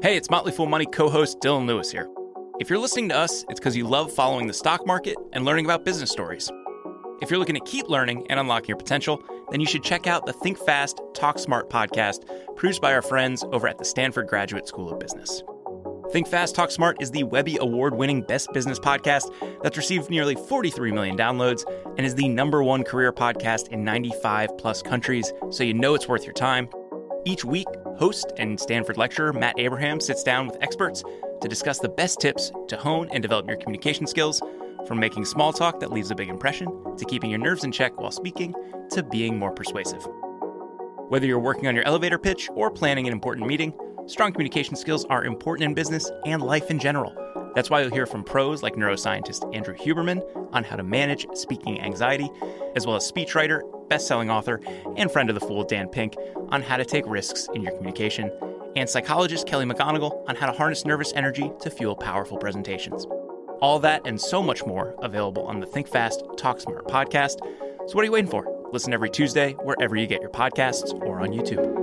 Hey, it's Motley Fool Money co-host Dylan Lewis here. If you're listening to us, it's because you love following the stock market and learning about business stories. If you're looking to keep learning and unlocking your potential, then you should check out the Think Fast, Talk Smart podcast produced by our friends over at the Stanford Graduate School of Business. Think Fast, Talk Smart is the Webby Award-winning best business podcast that's received nearly 43 million downloads and is the #1 career podcast in 95-plus countries, so you know it's worth your time. Each week, host and Stanford lecturer Matt Abraham sits down with experts to discuss the best tips to hone and develop your communication skills, from making small talk that leaves a big impression, to keeping your nerves in check while speaking, to being more persuasive. Whether you're working on your elevator pitch or planning an important meeting, strong communication skills are important in business and life in general. That's why you'll hear from pros like neuroscientist Andrew Huberman on how to manage speaking anxiety, as well as speechwriter, best-selling author, and friend of the Fool Dan Pink on how to take risks in your communication, and psychologist Kelly McGonigal on how to harness nervous energy to fuel powerful presentations. All that and so much more available on the Think Fast, Talk Smart podcast. So what are you waiting for? Listen every Tuesday wherever you get your podcasts or on YouTube.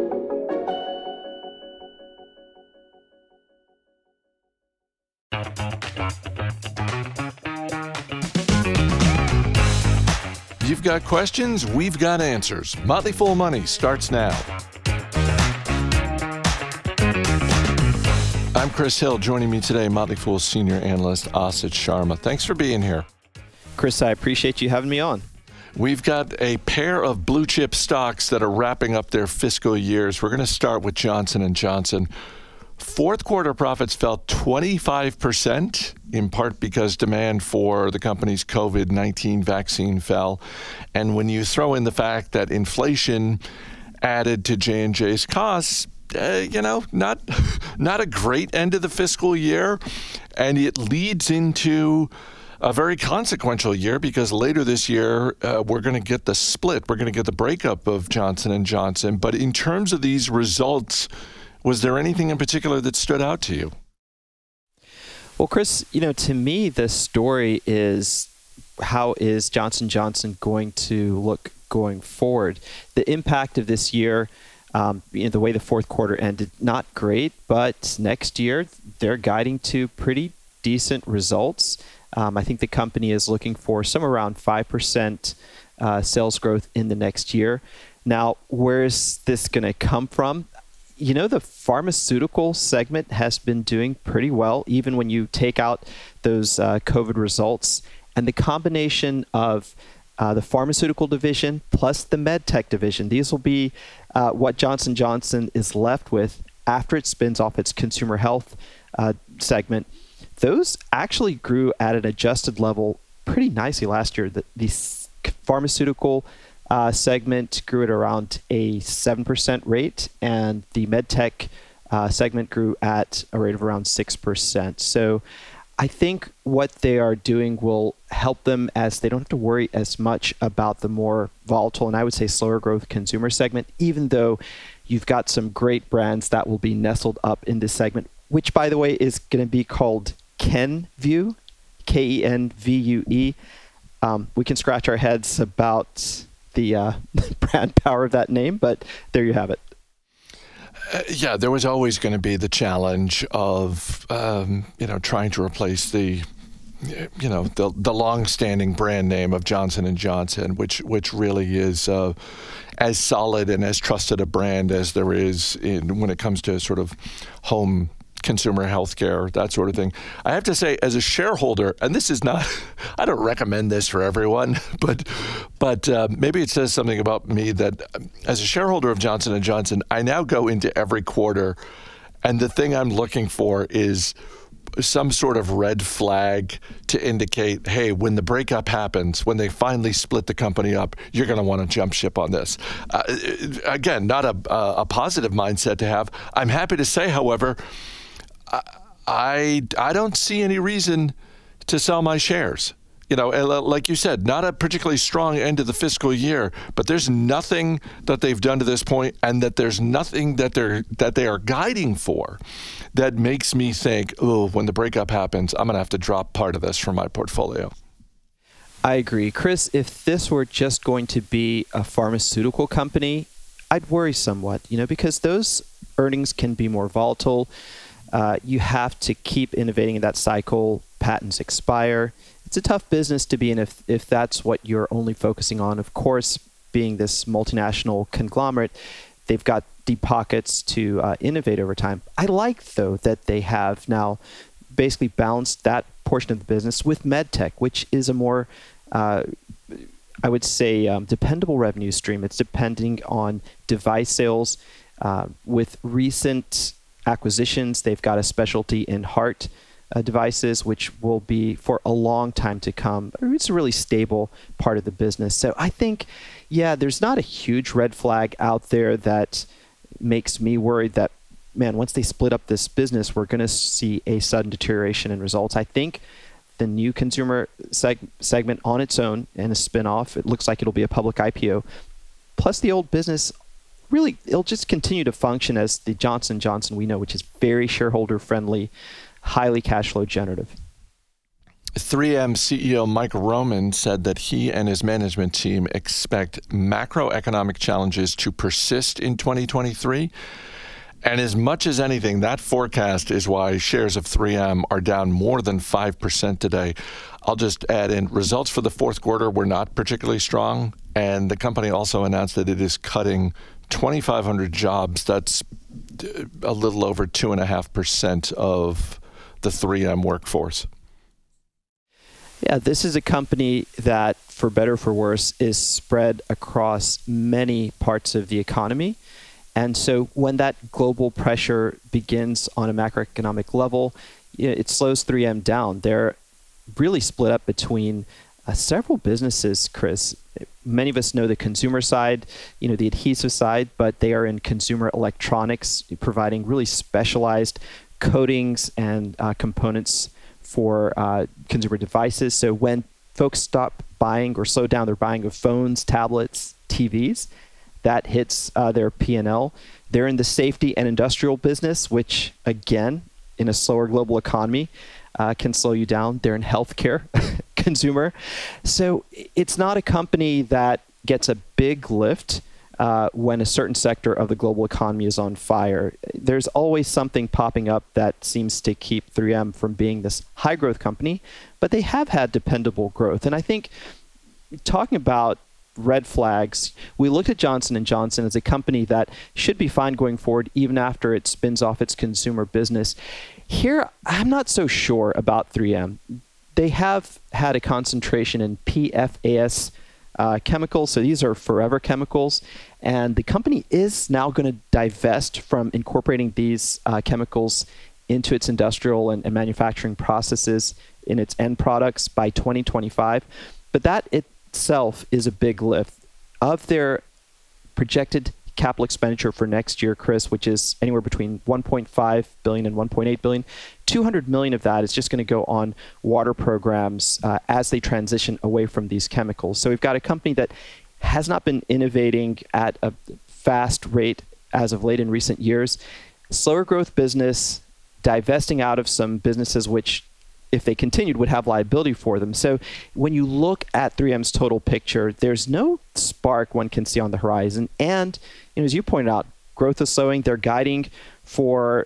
You've got questions, we've got answers. Motley Fool Money starts now. I'm Chris Hill. Joining me today, Motley Fool's senior analyst, Asit Sharma. Thanks for being here. Chris, I appreciate you having me on. We've got a pair of blue chip stocks that are wrapping up their fiscal years. We're going to start with Johnson & Johnson. Fourth quarter profits fell 25%, in part because demand for the company's COVID-19 vaccine fell. And when you throw in the fact that inflation added to J&J's costs, not a great end of the fiscal year. And it leads into a very consequential year because later this year, we're going to get the split. We're going to get the breakup of Johnson & Johnson. But in terms of these results, was there anything in particular that stood out to you? Well, Chris, to me, the story is how is Johnson & Johnson going to look going forward? The impact of this year, the way the fourth quarter ended, not great, but next year they're guiding to pretty decent results. I think the company is looking for somewhere around 5% sales growth in the next year. Now, where is this going to come from? The pharmaceutical segment has been doing pretty well, even when you take out those COVID results. And the combination of the pharmaceutical division plus the medtech division, these will be what Johnson & Johnson is left with after it spins off its consumer health segment. Those actually grew at an adjusted level pretty nicely last year. The pharmaceutical segment grew at around a 7% rate, and the medtech segment grew at a rate of around 6%. So I think what they are doing will help them as they don't have to worry as much about the more volatile and I would say slower growth consumer segment, even though you've got some great brands that will be nestled up in this segment, which, by the way, is going to be called Kenvue, Kenvue. We can scratch our heads about the brand power of that name, but there you have it. There was always going to be the challenge of, trying to replace the long-standing brand name of Johnson & Johnson, which really is as solid and as trusted a brand as there is when it comes to sort of home consumer healthcare, that sort of thing. I have to say, as a shareholder, and this is not, I don't recommend this for everyone, but maybe it says something about me that as a shareholder of Johnson & Johnson, I now go into every quarter, and the thing I'm looking for is some sort of red flag to indicate, hey, when the breakup happens, when they finally split the company up, you're going to want to jump ship on this. Again, not a positive mindset to have. I'm happy to say, however, I don't see any reason to sell my shares. Like you said, not a particularly strong end of the fiscal year, but there's nothing that they've done to this point, and that there's nothing that they are guiding for that makes me think, when the breakup happens, I'm going to have to drop part of this from my portfolio. I agree. Chris, if this were just going to be a pharmaceutical company, I'd worry somewhat, because those earnings can be more volatile. You have to keep innovating in that cycle. Patents expire. It's a tough business to be in if that's what you're only focusing on. Of course, being this multinational conglomerate, they've got deep pockets to innovate over time. I like, though, that they have now basically balanced that portion of the business with MedTech, which is a more, I would say, dependable revenue stream. It's depending on device sales. With recent acquisitions, they've got a specialty in heart devices, which will be for a long time to come. It's a really stable part of the business. So I think, yeah, there's not a huge red flag out there that makes me worried that, man, once they split up this business, we're going to see a sudden deterioration in results. I think the new consumer segment on its own and a spinoff, it looks like it'll be a public IPO, plus the old business, really, it'll just continue to function as the Johnson & Johnson we know, which is very shareholder friendly, highly cash flow generative. 3M CEO Mike Roman said that he and his management team expect macroeconomic challenges to persist in 2023. And as much as anything, that forecast is why shares of 3M are down more than 5% today. I'll just add in, results for the fourth quarter were not particularly strong. And the company also announced that it is cutting 2,500 jobs. That's a little over 2.5% of the 3M workforce. Yeah, this is a company that, for better or for worse, is spread across many parts of the economy. And so when that global pressure begins on a macroeconomic level, it slows 3M down. They're really split up between several businesses, Chris. Many of us know the consumer side, the adhesive side, but they are in consumer electronics, providing really specialized coatings and components for consumer devices. So when folks stop buying or slow down their buying of phones, tablets, TVs, that hits their P&L. They're in the safety and industrial business, which, again, in a slower global economy, can slow you down. They're in healthcare, consumer. So it's not a company that gets a big lift when a certain sector of the global economy is on fire. There's always something popping up that seems to keep 3M from being this high growth company, but they have had dependable growth. And I think talking about red flags, we looked at Johnson & Johnson as a company that should be fine going forward even after it spins off its consumer business. Here, I'm not so sure about 3M. They have had a concentration in PFAS chemicals, so these are forever chemicals, and the company is now going to divest from incorporating these chemicals into its industrial and manufacturing processes in its end products by 2025. But that itself is a big lift. Of their projected capital expenditure for next year, Chris, which is anywhere between $1.5 billion and $1.8 billion, $200 million of that is just going to go on water programs as they transition away from these chemicals. So we've got a company that has not been innovating at a fast rate as of late in recent years. Slower growth business, divesting out of some businesses which, if they continued, would have liability for them. So when you look at 3M's total picture, there's no spark one can see on the horizon. And as you pointed out, growth is slowing. They're guiding for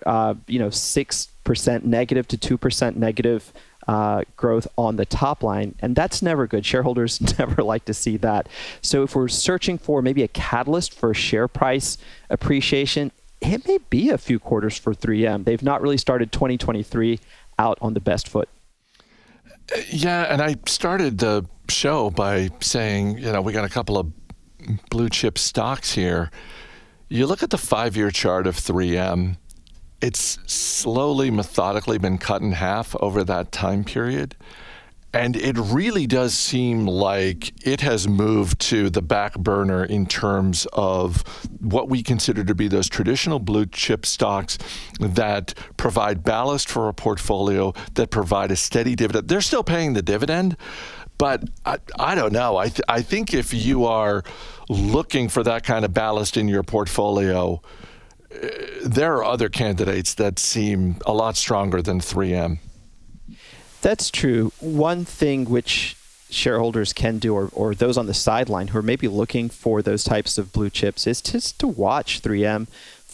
6% negative to 2% negative growth on the top line. And that's never good. Shareholders never like to see that. So if we're searching for maybe a catalyst for share price appreciation, it may be a few quarters for 3M. They've not really started 2023 out on the best foot. Yeah, and I started the show by saying, we got a couple of blue chip stocks here. You look at the 5-year chart of 3M, it's slowly, methodically been cut in half over that time period. And it really does seem like it has moved to the back burner in terms of what we consider to be those traditional blue chip stocks that provide ballast for a portfolio, that provide a steady dividend. They're still paying the dividend, but I don't know. I think if you are looking for that kind of ballast in your portfolio, there are other candidates that seem a lot stronger than 3M. That's true. One thing which shareholders can do, or those on the sideline who are maybe looking for those types of blue chips, is just to watch 3M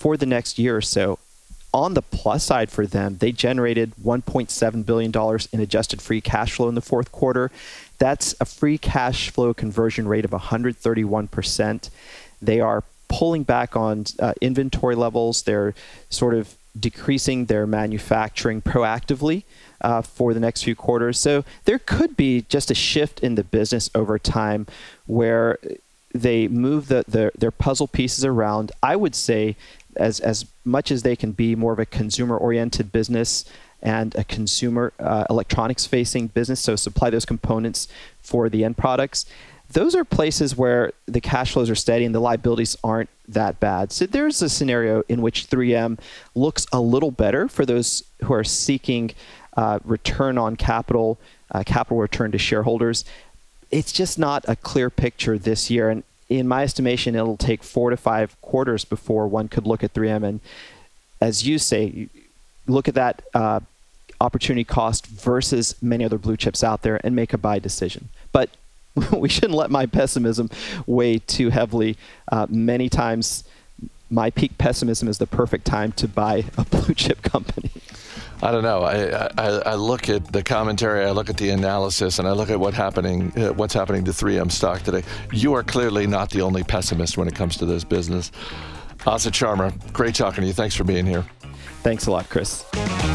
for the next year or so. On the plus side for them, they generated $1.7 billion in adjusted free cash flow in the fourth quarter. That's a free cash flow conversion rate of 131%. They are pulling back on inventory levels. They're sort of decreasing their manufacturing proactively for the next few quarters. So there could be just a shift in the business over time where they move their puzzle pieces around. I would say as much as they can be more of a consumer-oriented business and a consumer electronics-facing business, so supply those components for the end products, those are places where the cash flows are steady and the liabilities aren't that bad. So there's a scenario in which 3M looks a little better for those who are seeking return on capital, capital return to shareholders. It's just not a clear picture this year. And in my estimation, it'll take 4 to 5 quarters before one could look at 3M and, as you say, look at that opportunity cost versus many other blue chips out there and make a buy decision. But we shouldn't let my pessimism weigh too heavily. Many times, my peak pessimism is the perfect time to buy a blue chip company. I don't know. I look at the commentary, I look at the analysis, and I look at what's happening to 3M stock today. You are clearly not the only pessimist when it comes to this business. Asit Sharma, great talking to you. Thanks for being here. Thanks a lot, Chris.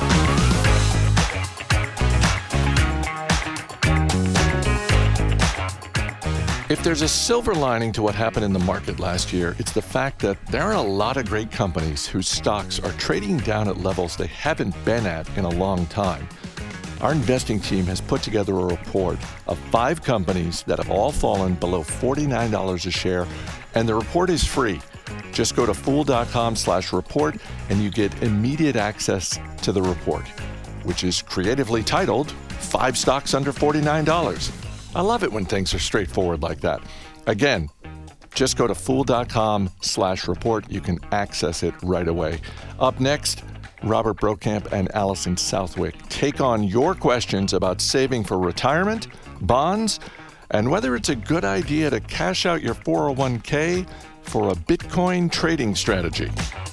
If there's a silver lining to what happened in the market last year, it's the fact that there are a lot of great companies whose stocks are trading down at levels they haven't been at in a long time. Our investing team has put together a report of 5 companies that have all fallen below $49 a share, and the report is free. Just go to fool.com/report and you get immediate access to the report, which is creatively titled 5 Stocks Under $49. I love it when things are straightforward like that. Again, just go to fool.com/report. You can access it right away. Up next, Robert Brokamp and Allison Southwick take on your questions about saving for retirement, bonds, and whether it's a good idea to cash out your 401k for a Bitcoin trading strategy.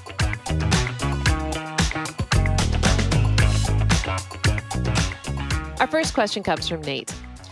Our first question comes from Nate.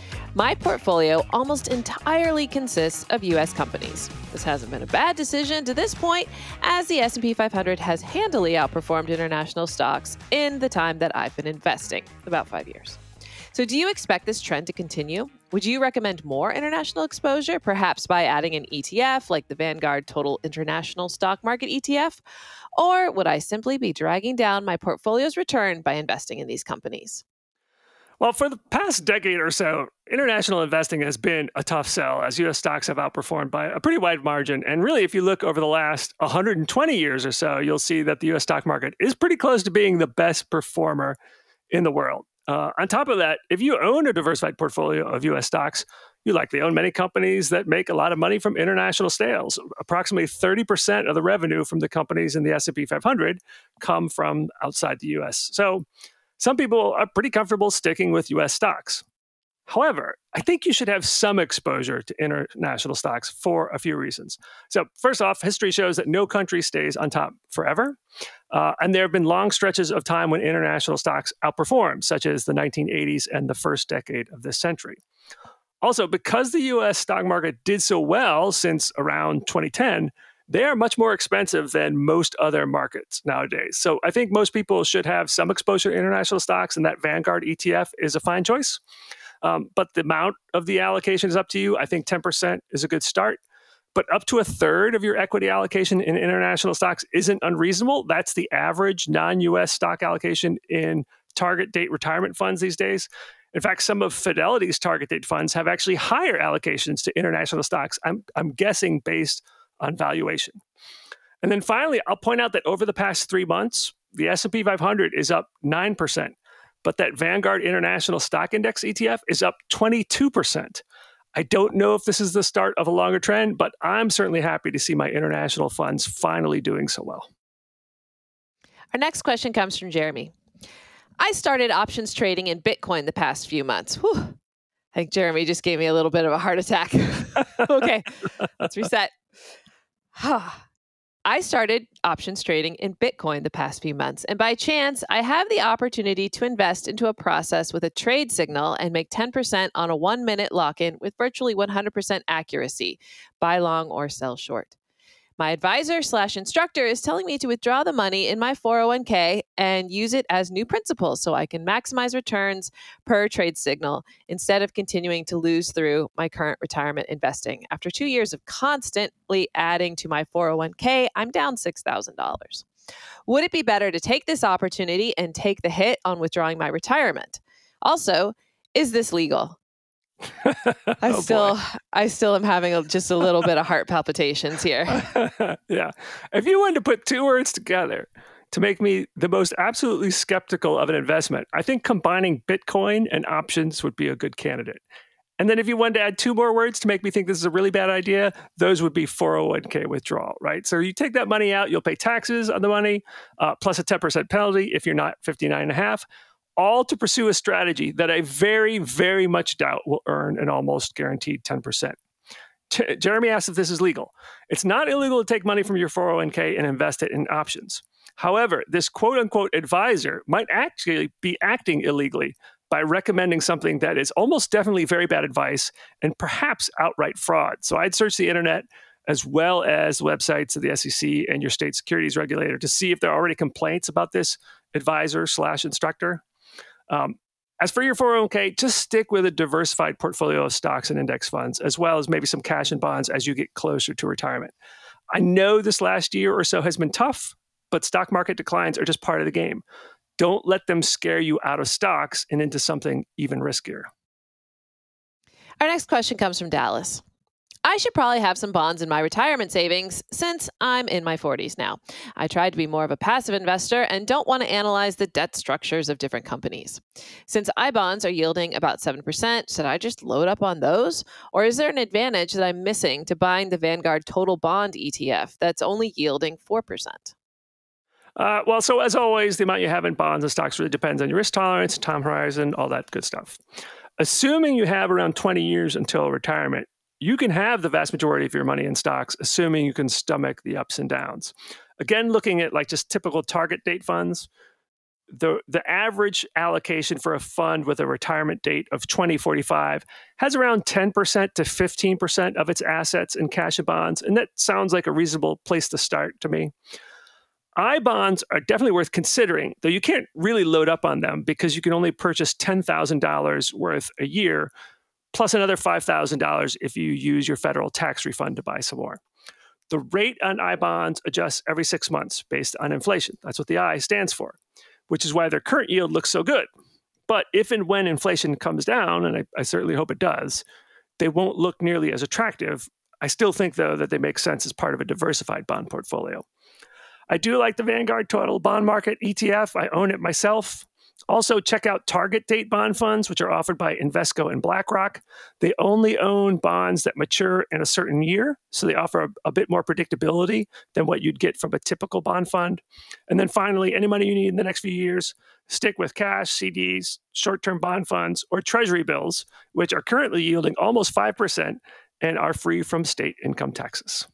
My portfolio almost entirely consists of U.S. companies. This hasn't been a bad decision to this point, as the S&P 500 has handily outperformed international stocks in the time that I've been investing, about 5 years. So do you expect this trend to continue? Would you recommend more international exposure, perhaps by adding an ETF like the Vanguard Total International Stock Market ETF? Or would I simply be dragging down my portfolio's return by investing in these companies? Well, for the past decade or so, international investing has been a tough sell as U.S. stocks have outperformed by a pretty wide margin. And really, if you look over the last 120 years or so, you'll see that the U.S. stock market is pretty close to being the best performer in the world. On top of that, if you own a diversified portfolio of U.S. stocks, you likely own many companies that make a lot of money from international sales. Approximately 30% of the revenue from the companies in the S&P 500 come from outside the U.S. So some people are pretty comfortable sticking with U.S. stocks. However, I think you should have some exposure to international stocks for a few reasons. So first off, history shows that no country stays on top forever. And there have been long stretches of time when international stocks outperformed, such as the 1980s and the first decade of this century. Also, because the U.S. stock market did so well since around 2010, they are much more expensive than most other markets nowadays. So I think most people should have some exposure to international stocks, and that Vanguard ETF is a fine choice. But the amount of the allocation is up to you. I think 10% is a good start. But up to a third of your equity allocation in international stocks isn't unreasonable. That's the average non-U.S. stock allocation in target date retirement funds these days. In fact, some of Fidelity's target date funds have actually higher allocations to international stocks, I'm guessing based on valuation. And then finally, I'll point out that over the past 3 months, the S&P 500 is up 9%, but that Vanguard International Stock Index ETF is up 22%. I don't know if this is the start of a longer trend, but I'm certainly happy to see my international funds finally doing so well. Our next question comes from Jeremy. I started options trading in Bitcoin the past few months. Whew. I think Jeremy just gave me a little bit of a heart attack. Okay, let's reset. I started options trading in Bitcoin the past few months, and by chance, I have the opportunity to invest into a process with a trade signal and make 10% on a 1-minute lock-in with virtually 100% accuracy, buy long or sell short. My advisor/instructor is telling me to withdraw the money in my 401k and use it as new principal so I can maximize returns per trade signal instead of continuing to lose through my current retirement investing. After 2 years of constantly adding to my 401k, I'm down $6,000. Would it be better to take this opportunity and take the hit on withdrawing my retirement? Also, is this legal? I still am having just a little bit of heart palpitations here. Yeah. If you wanted to put two words together to make me the most absolutely skeptical of an investment, I think combining Bitcoin and options would be a good candidate. And then if you wanted to add two more words to make me think this is a really bad idea, those would be 401k withdrawal, right? So you take that money out, you'll pay taxes on the money, plus a 10% penalty if you're not 59.5. All to pursue a strategy that I very, very much doubt will earn an almost guaranteed 10%. Jeremy asked if this is legal. It's not illegal to take money from your 401k and invest it in options. However, this quote-unquote advisor might actually be acting illegally by recommending something that is almost definitely very bad advice and perhaps outright fraud. So I'd search the internet as well as websites of the SEC and your state securities regulator to see if there are already complaints about this advisor/instructor. As for your 401k, just stick with a diversified portfolio of stocks and index funds, as well as maybe some cash and bonds as you get closer to retirement. I know this last year or so has been tough, but stock market declines are just part of the game. Don't let them scare you out of stocks and into something even riskier. Our next question comes from Dallas. I should probably have some bonds in my retirement savings since I'm in my 40s now. I tried to be more of a passive investor and don't want to analyze the debt structures of different companies. Since iBonds are yielding about 7%, should I just load up on those? Or is there an advantage that I'm missing to buying the Vanguard Total Bond ETF that's only yielding 4%? So as always, the amount you have in bonds and stocks really depends on your risk tolerance, time horizon, all that good stuff. Assuming you have around 20 years until retirement, you can have the vast majority of your money in stocks, assuming you can stomach the ups and downs. Again, looking at like just typical target date funds, the average allocation for a fund with a retirement date of 2045 has around 10% to 15% of its assets in cash and bonds, and that sounds like a reasonable place to start to me. iBonds are definitely worth considering, though you can't really load up on them because you can only purchase $10,000 worth a year, plus another $5,000 if you use your federal tax refund to buy some more. The rate on iBonds adjusts every 6 months based on inflation. That's what the I stands for, which is why their current yield looks so good. But if and when inflation comes down, and I certainly hope it does, they won't look nearly as attractive. I still think, though, that they make sense as part of a diversified bond portfolio. I do like the Vanguard Total Bond Market ETF. I own it myself. Also, check out target date bond funds, which are offered by Invesco and BlackRock. They only own bonds that mature in a certain year, so they offer a bit more predictability than what you'd get from a typical bond fund. And then finally, any money you need in the next few years, stick with cash, CDs, short-term bond funds, or treasury bills, which are currently yielding almost 5% and are free from state income taxes.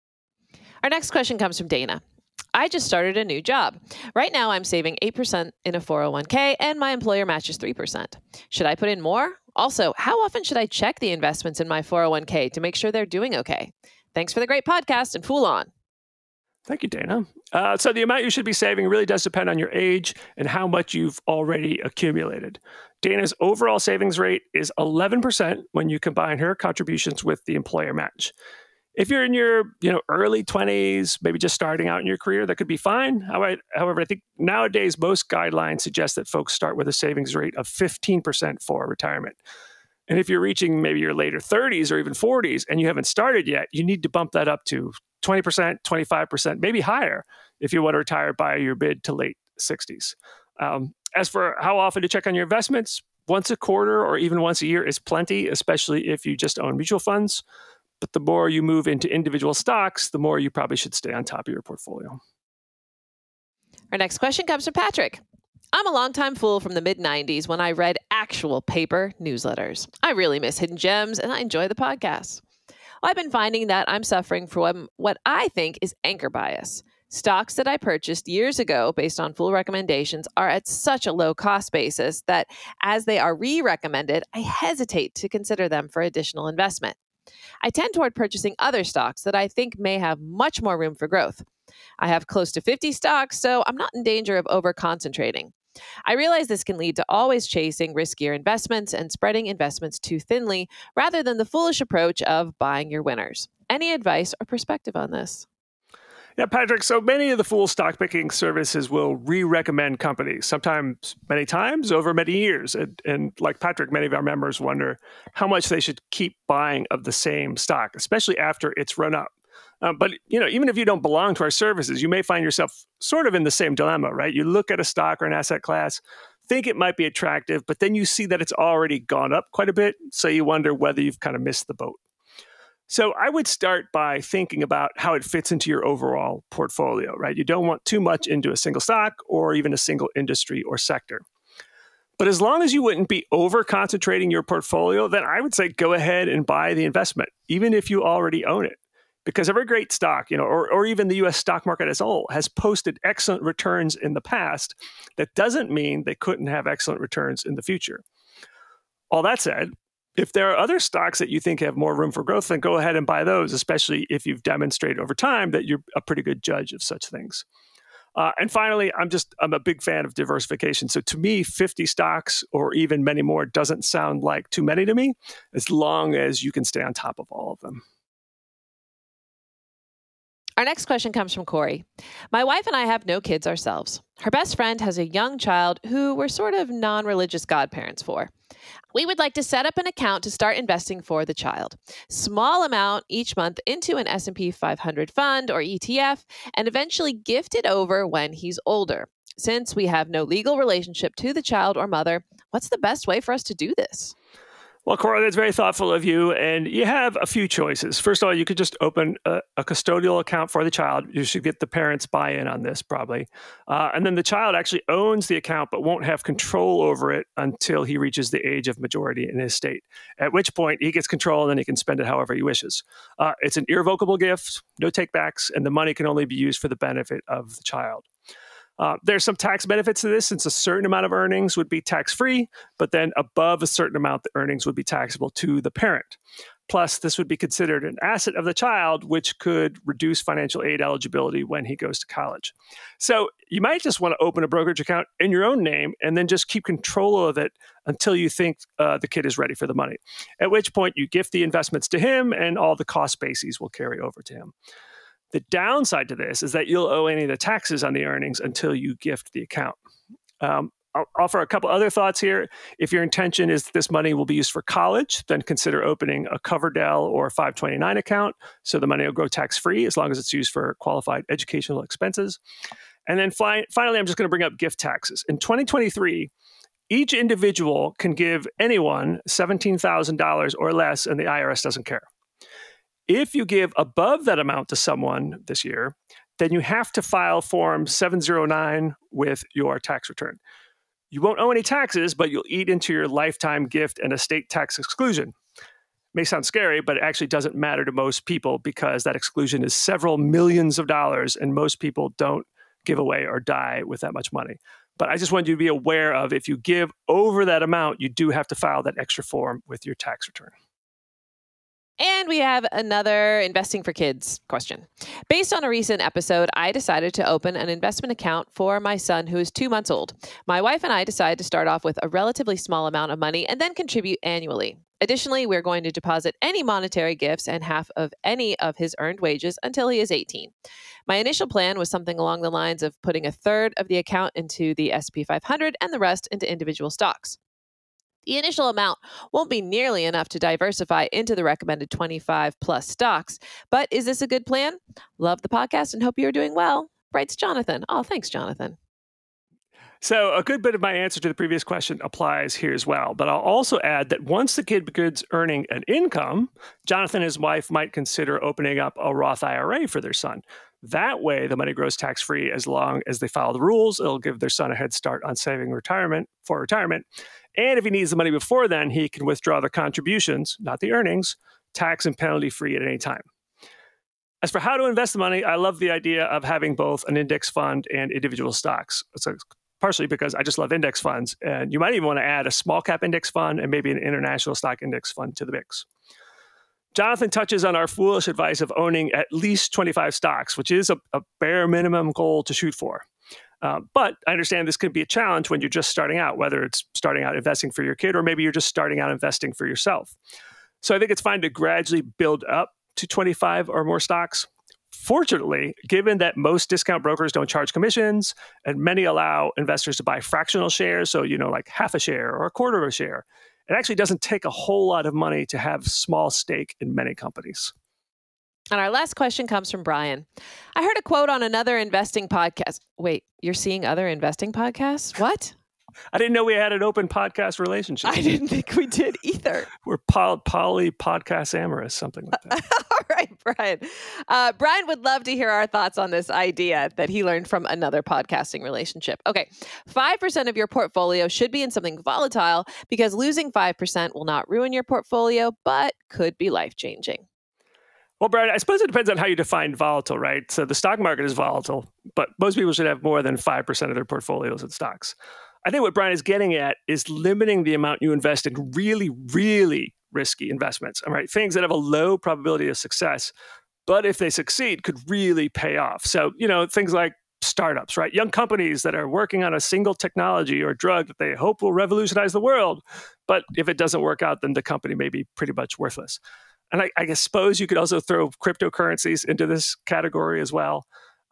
Our next question comes from Dana. I just started a new job. Right now, I'm saving 8% in a 401k, and my employer matches 3%. Should I put in more? Also, how often should I check the investments in my 401k to make sure they're doing okay? Thanks for the great podcast, and Fool on. Thank you, Dana. So the amount you should be saving really does depend on your age and how much you've already accumulated. Dana's overall savings rate is 11% when you combine her contributions with the employer match. If you're in your early 20s, maybe just starting out in your career, that could be fine. However, I think nowadays most guidelines suggest that folks start with a savings rate of 15% for retirement. And if you're reaching maybe your later 30s or even 40s and you haven't started yet, you need to bump that up to 20%, 25%, maybe higher if you want to retire by your mid to late 60s. As for how often to check on your investments, once a quarter or even once a year is plenty, especially if you just own mutual funds. But the more you move into individual stocks, the more you probably should stay on top of your portfolio. Our next question comes from Patrick. I'm a longtime fool from the mid-90s when I read actual paper newsletters. I really miss Hidden Gems, and I enjoy the podcast. Well, I've been finding that I'm suffering from what I think is anchor bias. Stocks that I purchased years ago based on full recommendations are at such a low cost basis that as they are re-recommended, I hesitate to consider them for additional investment. I tend toward purchasing other stocks that I think may have much more room for growth. I have close to 50 stocks, so I'm not in danger of over-concentrating. I realize this can lead to always chasing riskier investments and spreading investments too thinly rather than the foolish approach of buying your winners. Any advice or perspective on this? Yeah, Patrick, so many of the full stock picking services will re-recommend companies, sometimes many times over many years. And like Patrick, many of our members wonder how much they should keep buying of the same stock, especially after it's run up. But even if you don't belong to our services, you may find yourself sort of in the same dilemma, right? You look at a stock or an asset class, think it might be attractive, but then you see that it's already gone up quite a bit. So you wonder whether you've kind of missed the boat. So I would start by thinking about how it fits into your overall portfolio, right? You don't want too much into a single stock or even a single industry or sector. But as long as you wouldn't be over-concentrating your portfolio, then I would say go ahead and buy the investment, even if you already own it. Because every great stock, or even the U.S. stock market as a whole, has posted excellent returns in the past. That doesn't mean they couldn't have excellent returns in the future. All that said, if there are other stocks that you think have more room for growth, then go ahead and buy those, especially if you've demonstrated over time that you're a pretty good judge of such things. And finally, I'm a big fan of diversification. So to me, 50 stocks or even many more doesn't sound like too many to me, as long as you can stay on top of all of them. Our next question comes from Corey. My wife and I have no kids ourselves. Her best friend has a young child who we're sort of non-religious godparents for. We would like to set up an account to start investing for the child. Small amount each month into an S&P 500 fund or ETF, and eventually gift it over when he's older. Since we have no legal relationship to the child or mother, what's the best way for us to do this? Well, Cora, that's very thoughtful of you. And you have a few choices. First of all, you could just open a custodial account for the child. You should get the parents' buy-in on this, probably. And then the child actually owns the account, but won't have control over it until he reaches the age of majority in his state, at which point he gets control and then he can spend it however he wishes. It's an irrevocable gift, no takebacks, and the money can only be used for the benefit of the child. There's some tax benefits to this, since a certain amount of earnings would be tax-free, but then above a certain amount, the earnings would be taxable to the parent. Plus, this would be considered an asset of the child, which could reduce financial aid eligibility when he goes to college. So you might just want to open a brokerage account in your own name and then just keep control of it until you think the kid is ready for the money, at which point you gift the investments to him and all the cost bases will carry over to him. The downside to this is that you'll owe any of the taxes on the earnings until you gift the account. I'll offer a couple other thoughts here. If your intention is this money will be used for college, then consider opening a Coverdell or a 529 account, so the money will go tax-free as long as it's used for qualified educational expenses. And then finally, I'm just going to bring up gift taxes. In 2023, each individual can give anyone $17,000 or less, and the IRS doesn't care. If you give above that amount to someone this year, then you have to file Form 709 with your tax return. You won't owe any taxes, but you'll eat into your lifetime gift and estate tax exclusion. May sound scary, but it actually doesn't matter to most people because that exclusion is several millions of dollars, and most people don't give away or die with that much money. But I just wanted you to be aware of, if you give over that amount, you do have to file that extra form with your tax return. And we have another investing for kids question. Based on a recent episode, I decided to open an investment account for my son who is 2 months old. My wife and I decided to start off with a relatively small amount of money and then contribute annually. Additionally, we're going to deposit any monetary gifts and half of any of his earned wages until he is 18. My initial plan was something along the lines of putting a third of the account into the S&P 500 and the rest into individual stocks. The initial amount won't be nearly enough to diversify into the recommended 25 plus stocks, but is this a good plan? Love the podcast and hope you're doing well. Writes Jonathan. Oh, thanks, Jonathan. So a good bit of my answer to the previous question applies here as well. But I'll also add that once the kid begins earning an income, Jonathan and his wife might consider opening up a Roth IRA for their son. That way, the money grows tax-free as long as they follow the rules. It'll give their son a head start on saving for retirement. And if he needs the money before then, he can withdraw the contributions, not the earnings, tax and penalty free at any time. As for how to invest the money, I love the idea of having both an index fund and individual stocks. So partially because I just love index funds. And you might even want to add a small cap index fund and maybe an international stock index fund to the mix. Jonathan touches on our foolish advice of owning at least 25 stocks, which is a bare minimum goal to shoot for. But I understand this could be a challenge when you're just starting out, whether it's starting out investing for your kid or maybe you're just starting out investing for yourself. So I think it's fine to gradually build up to 25 or more stocks. Fortunately, given that most discount brokers don't charge commissions and many allow investors to buy fractional shares, so like half a share or a quarter of a share, it actually doesn't take a whole lot of money to have small stake in many companies. And our last question comes from Brian. I heard a quote on another investing podcast. Wait, you're seeing other investing podcasts? What? I didn't know we had an open podcast relationship. I didn't think we did either. We're poly podcast amorous, something like that. All right, Brian. Brian would love to hear our thoughts on this idea that he learned from another podcasting relationship. Okay, 5% of your portfolio should be in something volatile because losing 5% will not ruin your portfolio, but could be life-changing. Well, Brian, I suppose it depends on how you define volatile, right? So the stock market is volatile, but most people should have more than 5% of their portfolios in stocks. I think what Brian is getting at is limiting the amount you invest in really, really risky investments, all right? Things that have a low probability of success, but if they succeed, could really pay off. So, things like startups, right? Young companies that are working on a single technology or drug that they hope will revolutionize the world. But if it doesn't work out, then the company may be pretty much worthless. And I suppose you could also throw cryptocurrencies into this category as well.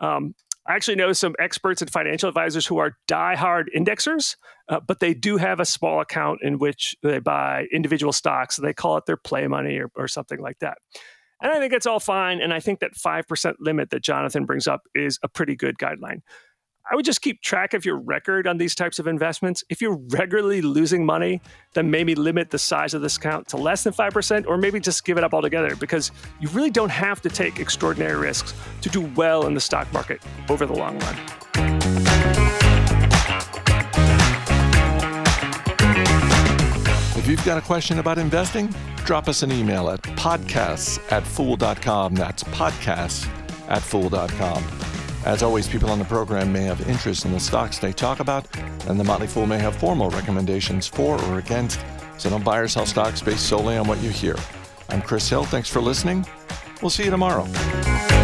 I actually know some experts and financial advisors who are diehard indexers, but they do have a small account in which they buy individual stocks. They call it their play money or something like that. And I think it's all fine. And I think that 5% limit that Jonathan brings up is a pretty good guideline. I would just keep track of your record on these types of investments. If you're regularly losing money, then maybe limit the size of this account to less than 5%, or maybe just give it up altogether, because you really don't have to take extraordinary risks to do well in the stock market over the long run. If you've got a question about investing, drop us an email at podcasts@fool.com. That's podcasts@fool.com. As always, people on the program may have interest in the stocks they talk about, and the Motley Fool may have formal recommendations for or against, so don't buy or sell stocks based solely on what you hear. I'm Chris Hill. Thanks for listening. We'll see you tomorrow.